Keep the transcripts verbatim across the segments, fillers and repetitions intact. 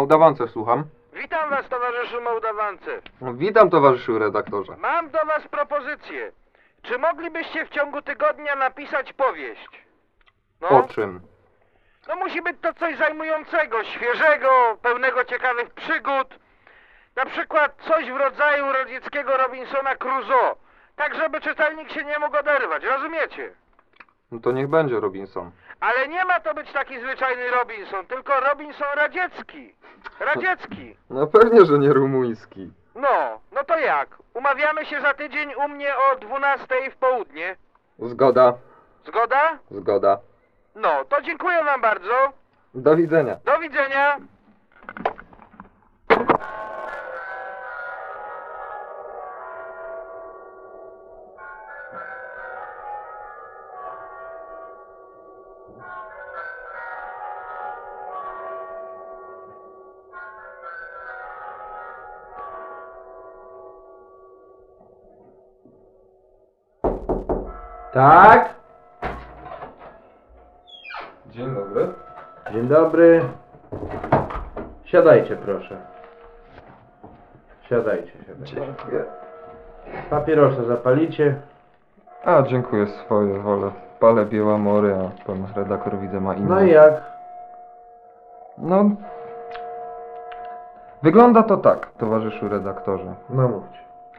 Mołdawance, słucham. Witam was, towarzyszu Mołdawance. Witam, towarzyszu redaktorze. Mam do was propozycję. Czy moglibyście w ciągu tygodnia napisać powieść? No, O czym? no musi być to coś zajmującego, świeżego, pełnego ciekawych przygód. Na przykład coś w rodzaju radzieckiego Robinsona Crusoe. Tak, żeby czytelnik się nie mógł oderwać, rozumiecie? No to niech będzie Robinson. Ale nie ma to być taki zwyczajny Robinson, tylko Robinson radziecki. Radziecki. No pewnie, że nie rumuński. No, no to jak? Umawiamy się za tydzień u mnie o dwunastej w południe. Zgoda, Zgoda? zgoda. No, to dziękuję wam bardzo. Do widzenia. Do widzenia. Tak? Dzień dobry. Dzień dobry. Siadajcie, proszę. Siadajcie, siadajcie. Dziękuję. Papierosa zapalicie. A, dziękuję, swoje wolę. Palę Białamory, a pan redaktor widzę ma inne. No i jak? No... Wygląda to tak, towarzyszu redaktorze. No mówcie.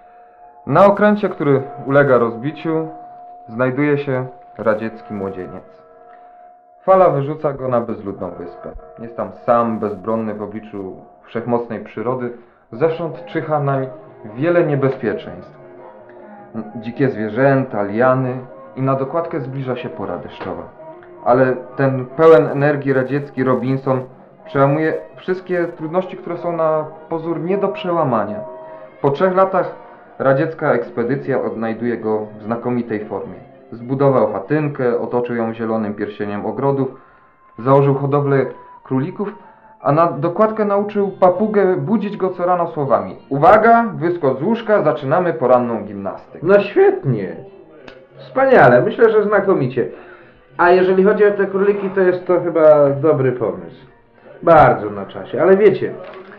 Na okręcie, który ulega rozbiciu, znajduje się radziecki młodzieniec. Fala wyrzuca go na bezludną wyspę. Jest tam sam, bezbronny w obliczu wszechmocnej przyrody. Zewsząd czyha nań wiele niebezpieczeństw. Dzikie zwierzęta, liany i na dokładkę zbliża się pora deszczowa. Ale ten pełen energii radziecki Robinson przełamuje wszystkie trudności, które są na pozór nie do przełamania. Po trzech latach radziecka ekspedycja odnajduje go w znakomitej formie. Zbudował chatynkę, otoczył ją zielonym pierścieniem ogrodów, założył hodowlę królików, a na dokładkę nauczył papugę budzić go co rano słowami: uwaga, wyskocz z łóżka, zaczynamy poranną gimnastykę. No świetnie. Wspaniale, myślę, że znakomicie. A jeżeli chodzi o te króliki, to jest to chyba dobry pomysł. Bardzo na czasie, ale wiecie,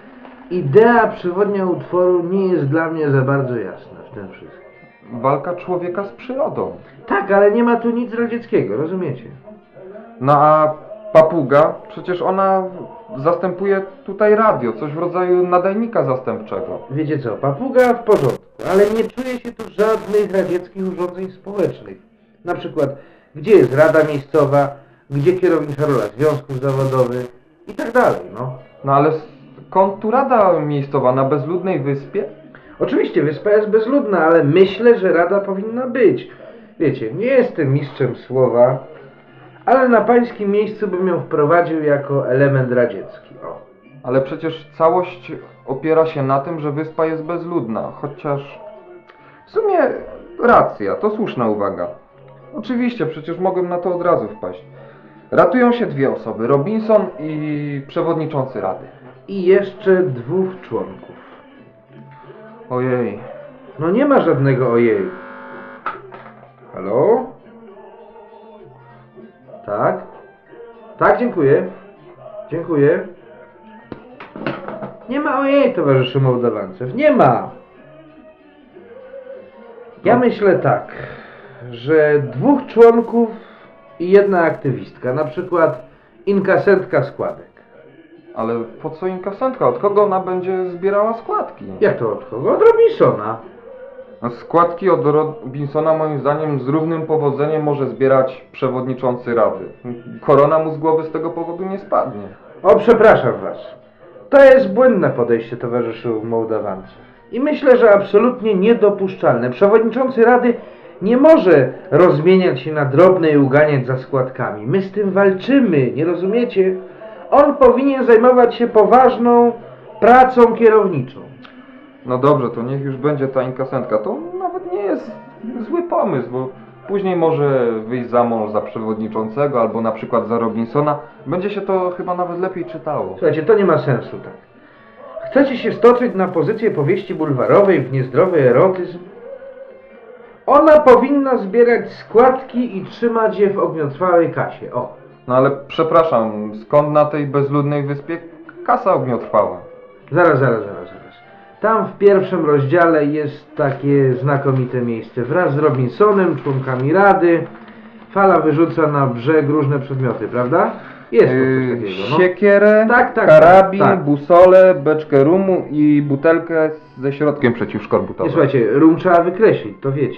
idea przewodnia utworu nie jest dla mnie za bardzo jasna w tym wszystkim. Walka człowieka z przyrodą. Tak, ale nie ma tu nic radzieckiego, rozumiecie? No a papuga, przecież ona zastępuje tutaj radio, coś w rodzaju nadajnika zastępczego. Wiecie co, papuga w porządku, ale nie czuje się tu żadnych radzieckich urządzeń społecznych. Na przykład, gdzie jest rada miejscowa, gdzie kierownicza rola związków zawodowych i tak dalej, no. No ale skąd tu rada miejscowa na bezludnej wyspie? Oczywiście wyspa jest bezludna, ale myślę, że rada powinna być. Wiecie, nie jestem mistrzem słowa, ale na pańskim miejscu bym ją wprowadził jako element radziecki. O. Ale przecież całość opiera się na tym, że wyspa jest bezludna, chociaż w sumie racja, to słuszna uwaga. Oczywiście, przecież mogłem na to od razu wpaść. Ratują się dwie osoby, Robinson i przewodniczący rady. I jeszcze dwóch członków. Ojej. No nie ma żadnego ojej. Halo? Tak? Tak, dziękuję. Dziękuję. Nie ma ojej, towarzyszu Mołdawancew. Nie ma. Ja myślę tak, że dwóch członków i jedna aktywistka, na przykład inkasentka składek. Ale po co inkasentka? Od kogo ona będzie zbierała składki? Jak to od kogo? Od Robinsona. No, składki od Robinsona moim zdaniem z równym powodzeniem może zbierać przewodniczący rady. Korona mu z głowy z tego powodu nie spadnie. O, przepraszam was. To jest błędne podejście, towarzyszu Mołdawancew. I myślę, że absolutnie niedopuszczalne. Przewodniczący rady nie może rozmieniać się na drobne i uganiać za składkami. My z tym walczymy, nie rozumiecie? On powinien zajmować się poważną pracą kierowniczą. No dobrze, to niech już będzie ta inkasentka. To nawet nie jest zły pomysł, bo później może wyjść za mąż za przewodniczącego albo na przykład za Robinsona. Będzie się to chyba nawet lepiej czytało. Słuchajcie, to nie ma sensu tak. Chcecie się stoczyć na pozycję powieści bulwarowej w niezdrowy erotyzm? Ona powinna zbierać składki i trzymać je w ogniotrwałej kasie. O. No ale przepraszam, skąd na tej bezludnej wyspie Kasa ogniotrwała. Zaraz, zaraz, zaraz, zaraz. Tam w pierwszym rozdziale jest takie znakomite miejsce. Wraz z Robinsonem, członkami Rady, Fala wyrzuca na brzeg różne przedmioty, prawda? Jest to coś Yy, takiego, no. siekierę, Tak, tak, karabin, tak, tak. busolę, beczkę rumu i butelkę ze środkiem przeciwszkorbutowym. Nie, słuchajcie, rum trzeba wykreślić, to wiecie.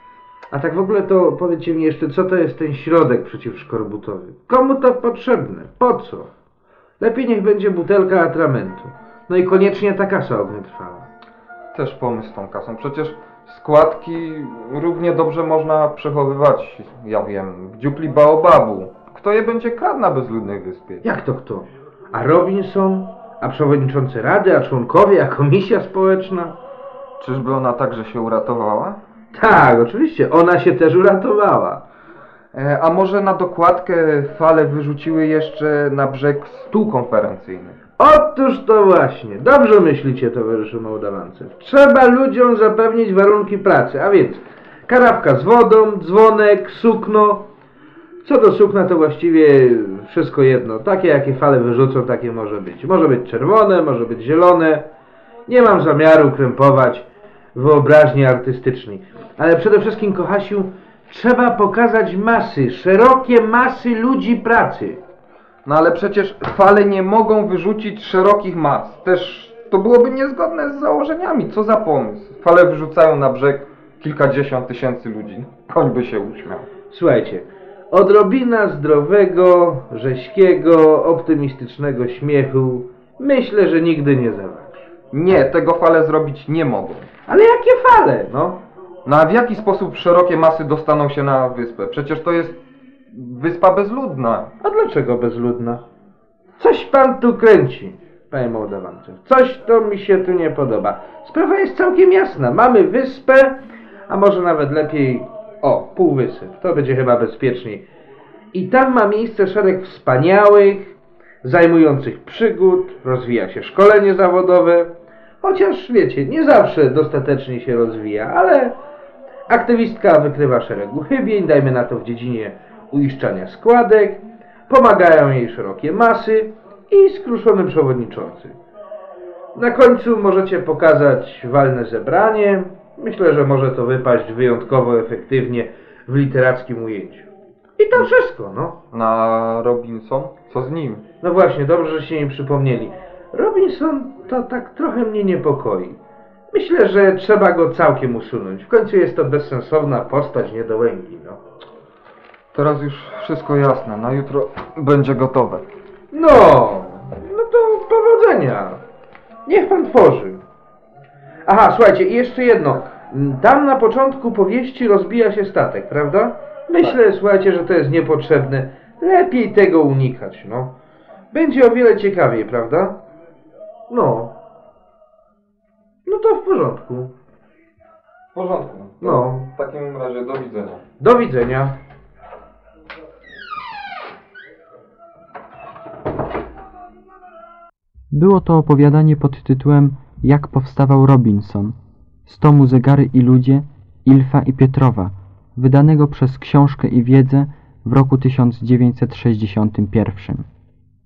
A tak w ogóle to powiedzcie mi jeszcze, co to jest ten środek przeciwszkorbutowy? Komu to potrzebne? Po co? Lepiej niech będzie butelka atramentu. No i koniecznie ta kasa ogniotrwała. Też pomysł z tą kasą. Przecież składki równie dobrze można przechowywać, ja wiem, w dziupli baobabu. Kto je będzie kradł na bezludnej wyspie? Jak to kto? A Robinson? A przewodniczący Rady? A członkowie? A komisja społeczna? Czyżby ona także się uratowała? Tak, oczywiście, ona się też uratowała. E, a może na dokładkę Fale wyrzuciły jeszcze na brzeg stół konferencyjny? Otóż to właśnie. Dobrze myślicie, towarzyszu Mołdawancew. Trzeba ludziom zapewnić warunki pracy, a więc karafka z wodą, dzwonek, sukno. Co do sukna to właściwie wszystko jedno. Takie jakie Fale wyrzucą, takie może być. Może być czerwone, może być zielone. Nie mam zamiaru krępować wyobraźni artystycznej. Ale przede wszystkim, kochasiu, trzeba pokazać masy, szerokie masy ludzi pracy. No ale przecież Fale nie mogą wyrzucić szerokich mas. Też to byłoby niezgodne z założeniami. Co za pomysł? Fale wyrzucają na brzeg kilkadziesiąt tysięcy ludzi. Koń by się uśmiał. Słuchajcie, odrobina zdrowego, rześkiego, optymistycznego śmiechu myślę, że nigdy nie zawodzi. Nie, tego Fale zrobić nie mogą. Ale jakie fale, no? No a w jaki sposób szerokie masy dostaną się na wyspę? Przecież to jest wyspa bezludna. A dlaczego bezludna? Coś pan tu kręci, panie Mołdawancew. Coś to mi się tu nie podoba. Sprawa jest całkiem jasna. Mamy wyspę, a może nawet lepiej, o, półwysep. To będzie chyba bezpieczniej. I tam ma miejsce szereg wspaniałych, zajmujących przygód, rozwija się szkolenie zawodowe. Chociaż, wiecie, nie zawsze dostatecznie się rozwija, ale aktywistka wykrywa szereg uchybień, dajmy na to w dziedzinie uiszczania składek, pomagają jej szerokie masy i skruszony przewodniczący. Na końcu możecie pokazać walne zebranie. Myślę, że może to wypaść wyjątkowo efektywnie w literackim ujęciu. I to wszystko, no. Na Robinson? Co z nim? No właśnie, dobrze, że się mi przypomnieli. Robinson to tak trochę mnie niepokoi. Myślę, że trzeba go całkiem usunąć. W końcu jest to bezsensowna postać niedołęgi, no. Teraz już wszystko jasne. Na jutro będzie gotowe. No, no to powodzenia. Niech pan tworzy. Aha, słuchajcie, i jeszcze jedno. Tam na początku powieści rozbija się statek, prawda? Myślę, słuchajcie, że to jest niepotrzebne. Lepiej tego unikać, no. Będzie o wiele ciekawiej, prawda? No. No to w porządku. W porządku. No. W takim razie do widzenia. Do widzenia. Było to opowiadanie pod tytułem Jak powstawał Robinson z tomu Zegary i ludzie Ilfa i Pietrowa, wydanego przez Książkę i Wiedzę w roku tysiąc dziewięćset sześćdziesiątym pierwszym.